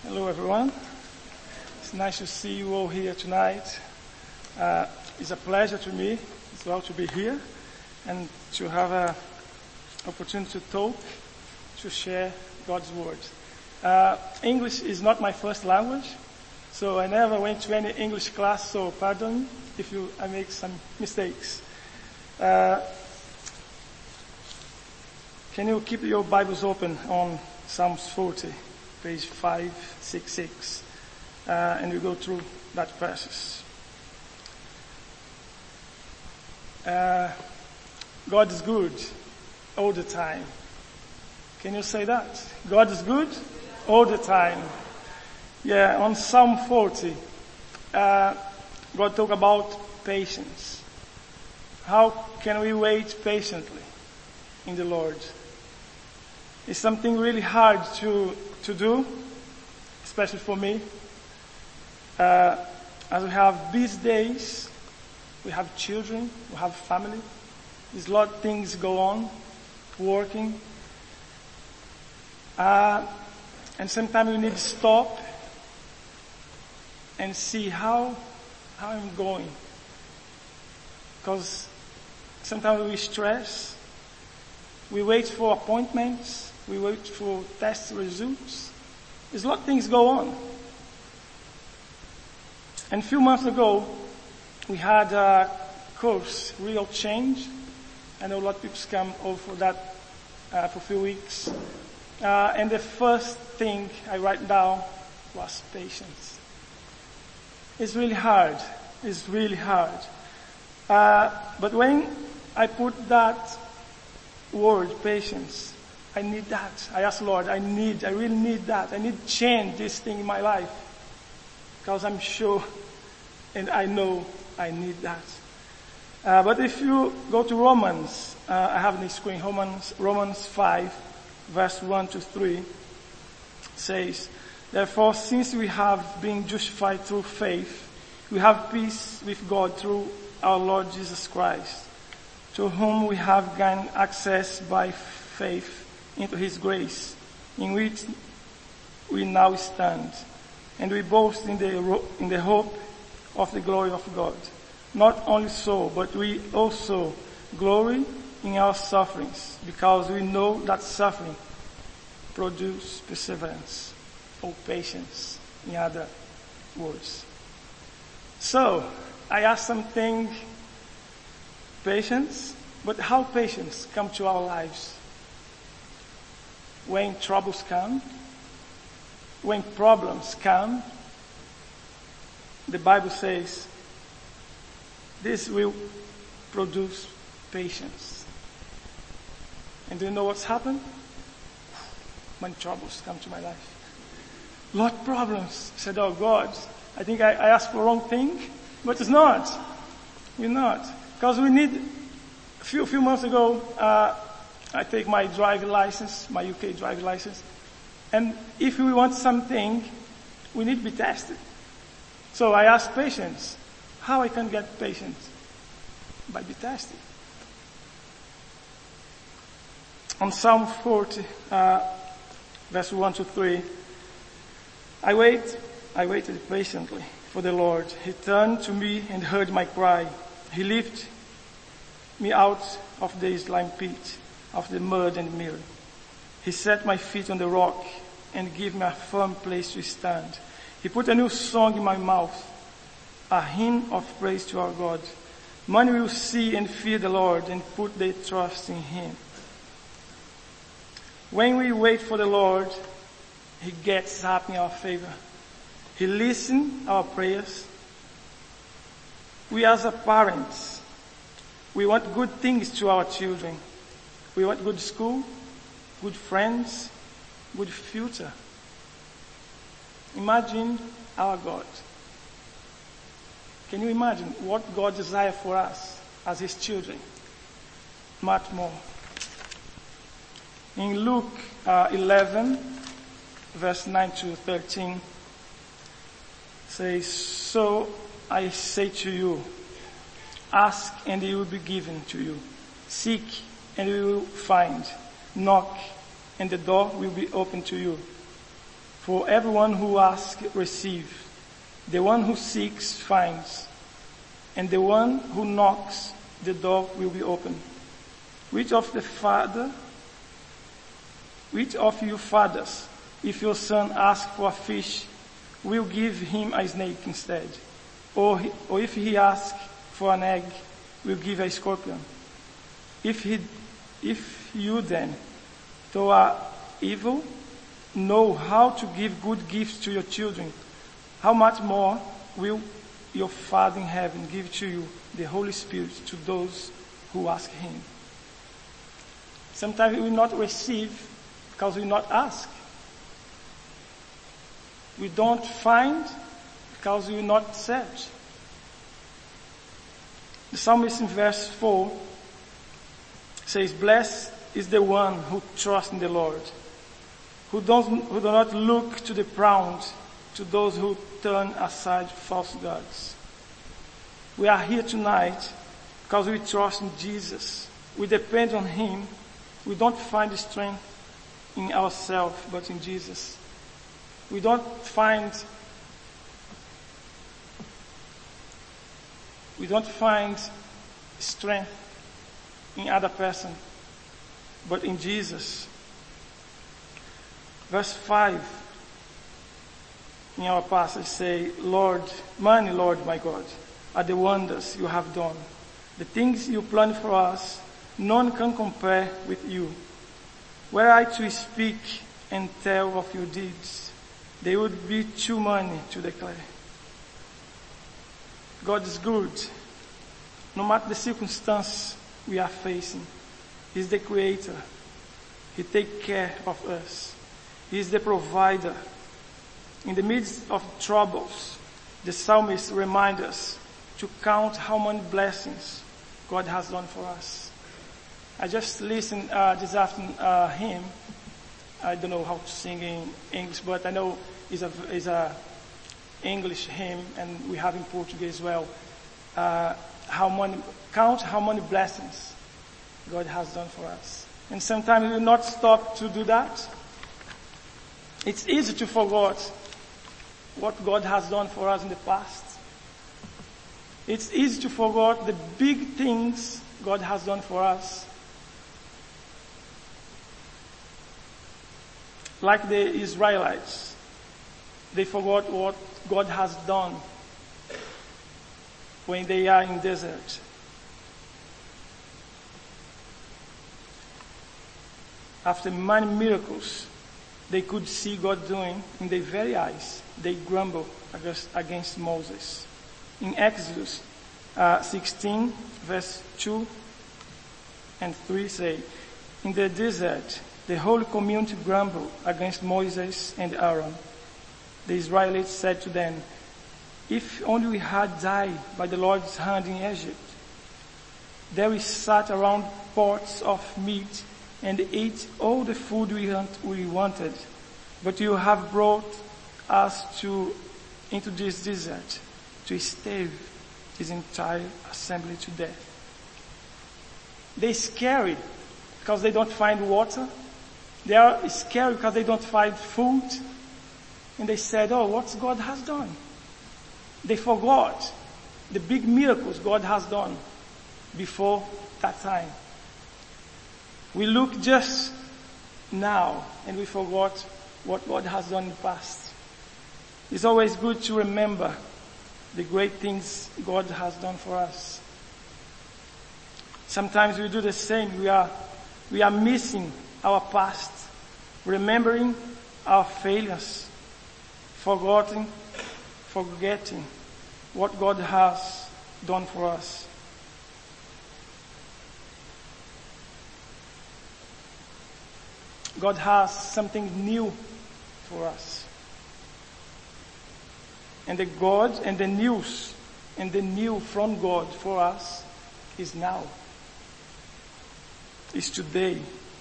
Hello, everyone. It's nice to see you all here tonight. It's a pleasure to me as well to be here and to have an opportunity to talk, to share God's word. English is not my first language, so I never went to any English class, so pardon me if I make some mistakes. Can you keep your Bibles open on Psalms 40? Page 566, and we go through that verses. God is good all the time. Can you say that? God is good all the time. Yeah, on Psalm 40, God talk about patience. How can we wait patiently in the Lord? It's something really hard to do, especially for me. As we have busy days, we have children, we have family. There's a lot of things go on, working. And sometimes we need to stop and see how I'm going. Because sometimes we stress, we wait for appointments, we wait for test results. There's a lot of things go on. And a few months ago, we had a course, Real Change. I know a lot of people come over for that for a few weeks. And the first thing I write down was patience. It's really hard. It's really hard. But when I put that word, patience, I need that. I ask Lord, I really need that. I need to change this thing in my life. Because I'm sure and I know I need that. But if you go to Romans, I have on the screen, Romans 5, verse 1 to 3, says, therefore, since we have been justified through faith, we have peace with God through our Lord Jesus Christ, to whom we have gained access by faith into His grace, in which we now stand, and we boast in the hope of the glory of God. Not only so, but we also glory in our sufferings, because we know that suffering produces perseverance or patience, in other words. So, I asked something, patience, but how patience come to our lives? When troubles come, when problems come, the Bible says, this will produce patience. And do you know what's happened? When troubles come to my life. A lot of problems. I said, oh God, I think I asked for the wrong thing, but it's not. We're not. Because we need, a few months ago, I take my driving license, my UK driving license. And if we want something, we need to be tested. So I asked patience. How I can get patience? By be tested. On Psalm 40, verse 1 to 3, I waited patiently for the Lord. He turned to me and heard my cry. He lifted me out of the slime pit, of the mud and mire. He set my feet on the rock and gave me a firm place to stand. He put a new song in my mouth, a hymn of praise to our God. Many will see and fear the Lord and put their trust in Him. When we wait for the Lord, He gets up in our favor. He listens our prayers. We as a parents, we want good things to our children. We want good school, good friends, good future. Imagine our God. Can you imagine what God desires for us as His children? Much more. In Luke 11, verse 9 to 13, says, so I say to you, ask and it will be given to you. Seek and you will find. Knock and the door will be open to you. For everyone who asks receives, the one who seeks finds, and the one who knocks, the door will be opened. Which of you fathers, if your son asks for a fish, will give him a snake instead? Or if he asks for an egg, will give a scorpion? If you then, though are evil, know how to give good gifts to your children, how much more will your Father in heaven give to you the Holy Spirit to those who ask him? Sometimes we will not receive because we will not ask. We don't find because we will not search. The psalmist in verse 4 says, "Blessed is the one who trusts in the Lord, who do not look to the proud, to those who turn aside false gods." We are here tonight because we trust in Jesus. We depend on him. We don't find the strength in ourselves, but in Jesus. We don't find strength in other person, but in Jesus. Verse 5 in our passage say, Lord my God, are the wonders you have done. The things you planned for us, none can compare with you. Were I to speak and tell of your deeds, they would be too many to declare. God is good. No matter the circumstance we are facing, He's the Creator. He takes care of us. He is the provider. In the midst of troubles, the psalmist reminds us to count how many blessings God has done for us. I just listened this afternoon hymn. I don't know how to sing in English, but I know it's a English hymn, and we have in Portuguese as well. Count how many blessings God has done for us. And sometimes we will not stop to do that. It's easy to forget what God has done for us in the past. It's easy to forget the big things God has done for us. Like the Israelites, they forgot what God has done when they are in desert. After many miracles they could see God doing in their very eyes, they grumbled against Moses. In Exodus 16, verse 2 and 3 say, in the desert, the whole community grumbled against Moses and Aaron. The Israelites said to them, if only we had died by the Lord's hand in Egypt. There we sat around pots of meat and ate all the food we wanted. But you have brought us into this desert to starve this entire assembly to death. They're scary because they don't find water. They are scared because they don't find food. And they said, what God has done. They forgot the big miracles God has done before that time. We look just now and we forgot what God has done in the past. It's always good to remember the great things God has done for us. Sometimes we do the same. We are missing our past, remembering our failures, forgetting what God has done for us. God has something new for us. And the new from God for us is now. Is today.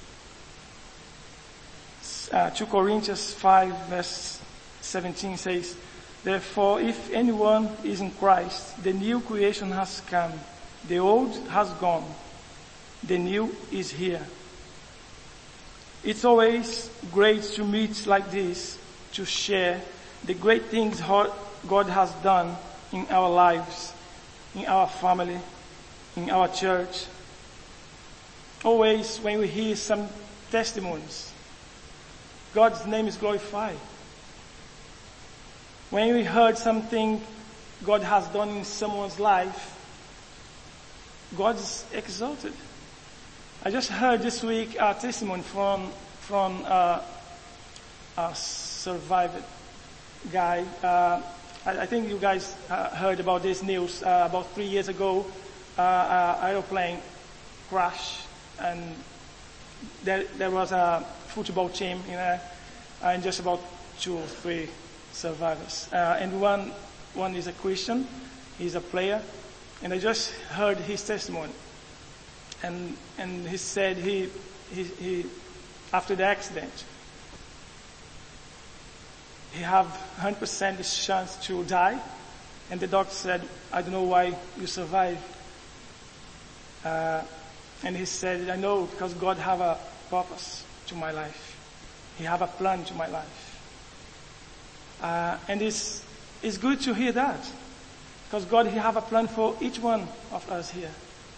2 Corinthians 5 verse 17 says, therefore, if anyone is in Christ, the new creation has come. The old has gone. The new is here. It's always great to meet like this, to share the great things God has done in our lives, in our family, in our church. Always when we hear some testimonies, God's name is glorified. When we heard something God has done in someone's life, God is exalted. I just heard this week a testimony from a survivor guy. I think you guys heard about this news. About 3 years ago, aeroplane crash, and there was a football team, and just about 2 or 3 survivors. And one is a Christian, he's a player, and I just heard his testimony. And he said he after the accident, he have 100% chance to die, and the doctor said, I don't know why you survived. And he said, I know, because God have a purpose to my life. He have a plan to my life. And it's good to hear that, because God, He have a plan for each one of us here.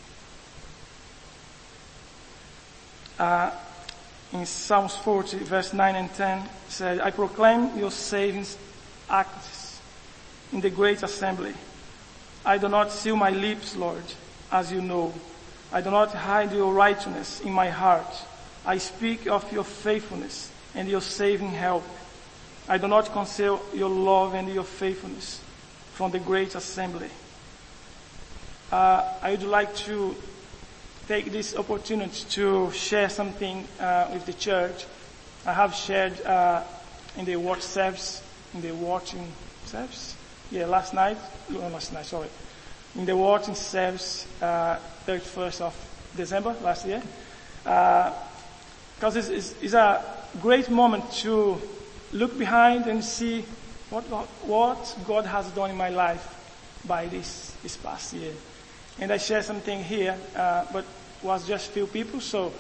In Psalms 40, verse 9 and 10, it said, I proclaim your saving acts in the great assembly. I do not seal my lips, Lord, as you know. I do not hide your righteousness in my heart. I speak of your faithfulness and your saving help. I do not conceal your love and your faithfulness from the great assembly. I would like to take this opportunity to share something with the church. I have shared in the watch service, in the watching service. Last night, in the watching service, 31st of December last year. Because it's a great moment to look behind and see what God has done in my life by this past year. And I share something here, but was just few people. So,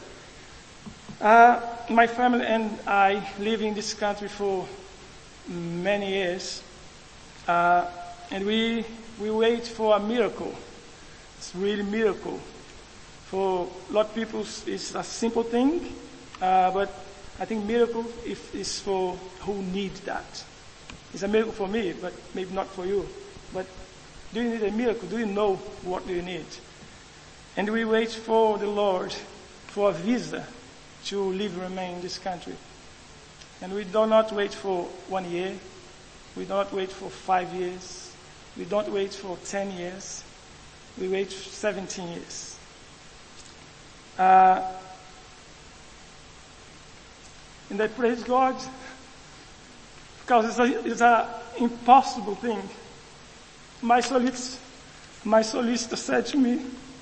my family and I live in this country for many years, and we wait for a miracle. It's really miracle. For a lot of people, it's a simple thing, but I think miracle is for who need that. It's a miracle for me, but maybe not for you. But do you need a miracle? Do you know what do you need? And we wait for the Lord for a visa to live and remain in this country. And we do not wait for 1 year. We do not wait for 5 years. We don't wait for 10 years. We wait for 17 years. And I praise God because it's a impossible thing. My solicitor said to me,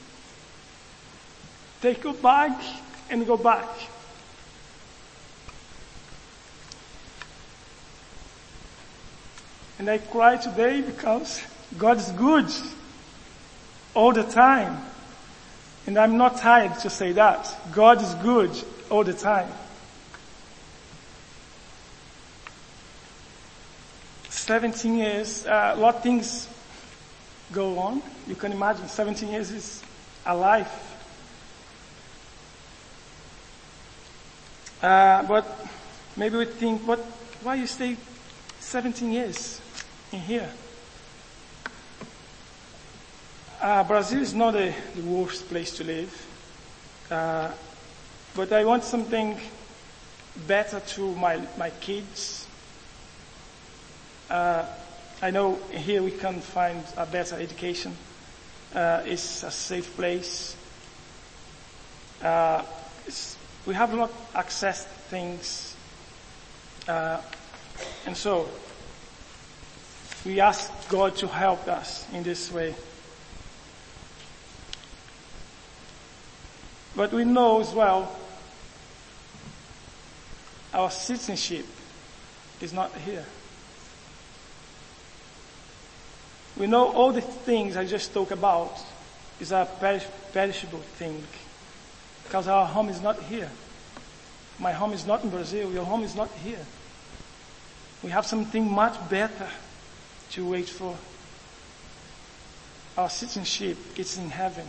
take your bag and go back. And I cry today because God is good all the time. And I'm not tired to say that. God is good all the time. 17 years, a lot of things go on. You can imagine 17 years is a life. But maybe we think, why you stay 17 years in here? Brazil is not the worst place to live. But I want something better to my kids. I know here we can find a better education. It's a safe place. We have not access to things. And so, we ask God to help us in this way. But we know as well, our citizenship is not here. We know all the things I just talked about is a perishable thing. Because our home is not here. My home is not in Brazil. Your home is not here. We have something much better to wait for. Our citizenship is in heaven.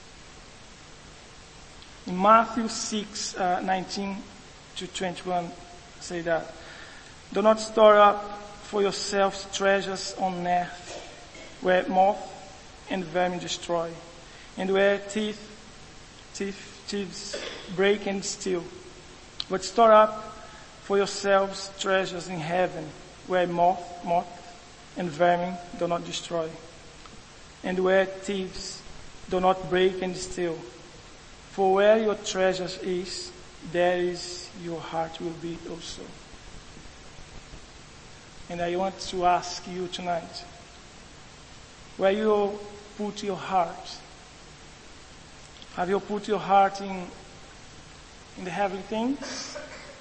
In Matthew 6:19 to 21, say that, do not store up for yourselves treasures on earth, where moth and vermin destroy, and where thieves break and steal. But store up for yourselves treasures in heaven, where moth and vermin do not destroy, and where thieves do not break and steal. For where your treasures is, there is your heart will be also. And I want to ask you tonight, where you put your heart? Have you put your heart in the heavenly things?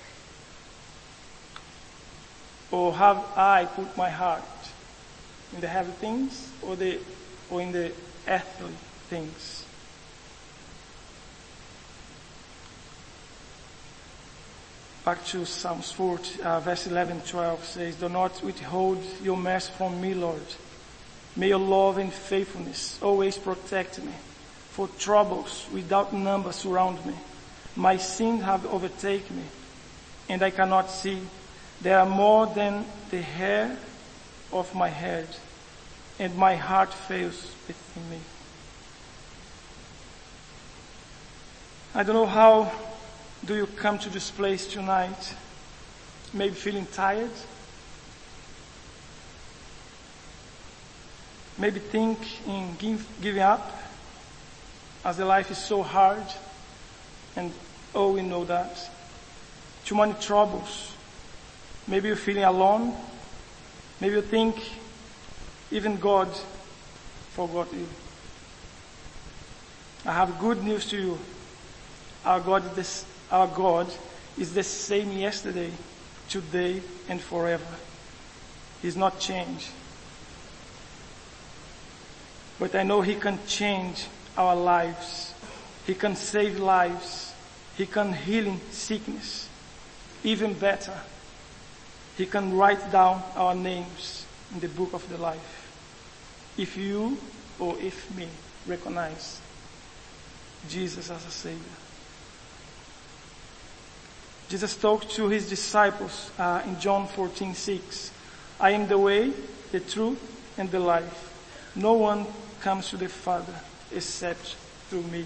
Or have I put my heart in the heavenly things or in the earthly things? Back to Psalms 40, verse 11-12 says, do not withhold your mercy from me, Lord. May your love and faithfulness always protect me, for troubles without number surround me. My sins have overtaken me, and I cannot see. They are more than the hair of my head, and my heart fails within me. I don't know how do you come to this place tonight, maybe feeling tired, maybe think in giving up, as the life is so hard, and we know that. Too many troubles. Maybe you're feeling alone. Maybe you think even God forgot you. I have good news to you. Our God is the same yesterday, today, and forever. He's not changed. But I know He can change our lives. He can save lives. He can heal sickness. Even better, He can write down our names in the book of the life. If you or if me recognize Jesus as a Savior. Jesus talked to His disciples in John 14:6. I am the way, the truth, and the life. No one comes to the Father except through me.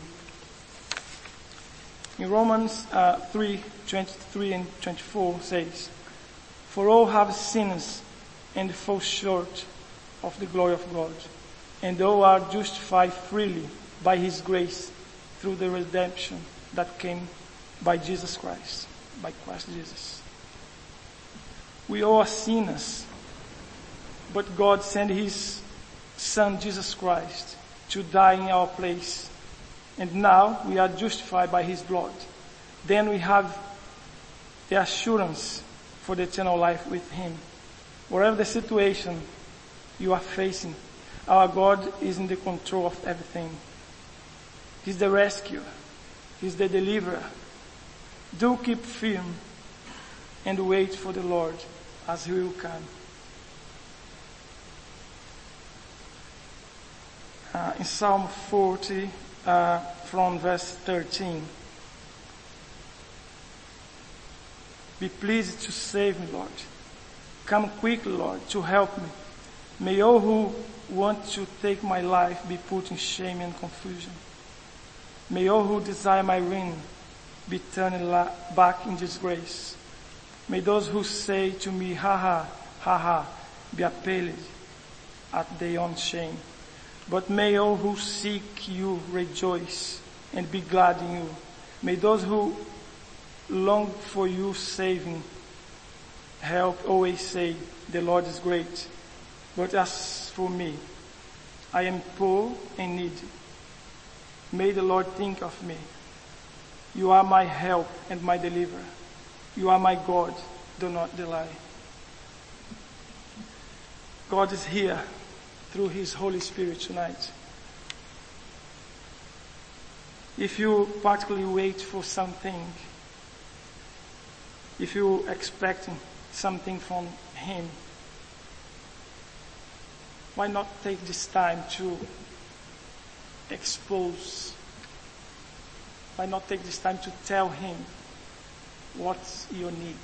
In Romans 3:23 and 24 says, for all have sinned and fall short of the glory of God, and all are justified freely by His grace through the redemption that came by Jesus Christ. By Christ Jesus. We all are sinners, but God sent His Son Jesus Christ to die in our place, and now we are justified by His blood. Then we have the assurance for the eternal life with Him. Whatever the situation you are facing, our God is in the control of everything. He's the rescuer. He's the deliverer. Do keep firm and wait for the Lord as He will come. In Psalm 40, from verse 13. Be pleased to save me, Lord. Come quickly, Lord, to help me. May all who want to take my life be put in shame and confusion. May all who desire my ruin be turned back in disgrace. May those who say to me, ha ha, ha ha, be appalled at their own shame. But may all who seek you rejoice and be glad in you. May those who long for you saving help always say, the Lord is great. But as for me, I am poor and needy. May the Lord think of me. You are my help and my deliverer. You are my God. Do not delay. God is here through His Holy Spirit tonight. If you particularly wait for something, if you're expecting something from Him. Why not take this time to expose? Why not take this time to tell Him what's your need?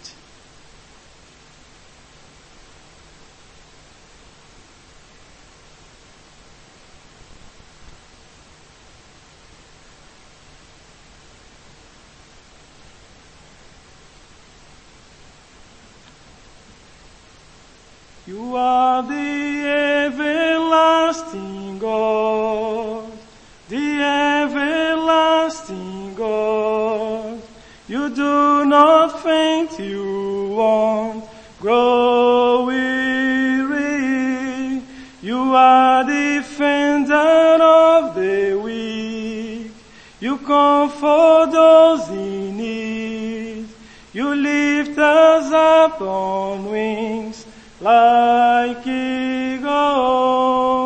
You are the everlasting God, the everlasting God. You do not faint, you won't grow weary. You are the defender of the weak. You comfort those in need. You lift us up on wings like eagles.